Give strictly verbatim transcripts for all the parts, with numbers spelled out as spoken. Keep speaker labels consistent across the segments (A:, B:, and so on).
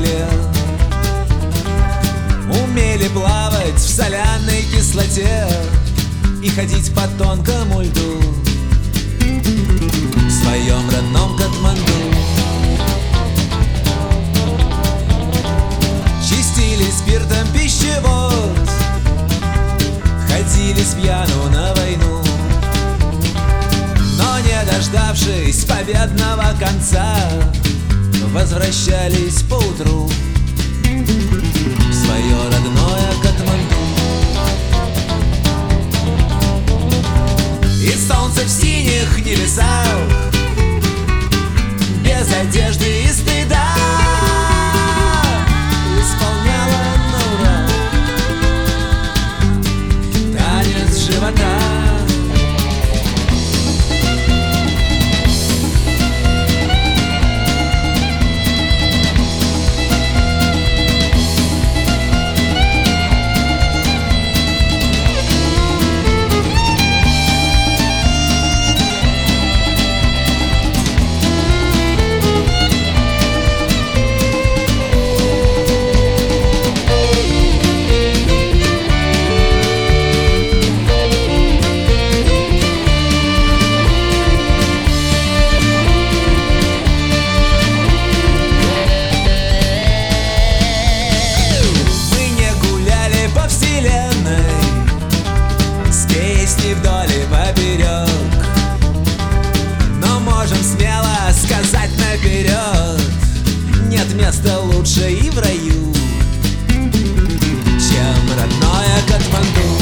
A: воде, умели плавать в соляной кислоте и ходить по тонкому льду в своем родном Катманду. Чистили спиртом пищевод, ходили с пьяну на войну, но не дождавшись победного конца, возвращались поутру в свое родное Катманду. И солнце в синих небесах, без одежды и стыда, исполняло на ура танец живота. Вдоль и поперек, но можем смело сказать наперед: нет места лучше и в раю, чем родное Катманду.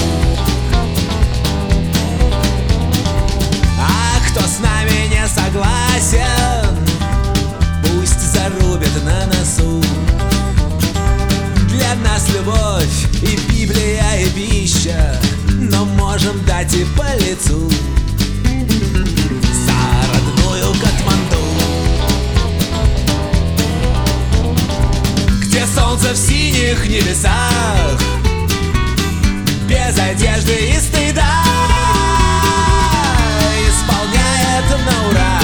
A: А кто с нами не согласен, пусть зарубит на носу. Для нас любовь и Библия, и пища, но можем дать и по лицу за родную Катманду, где солнце в синих небесах, без одежды и стыда, исполняет на ура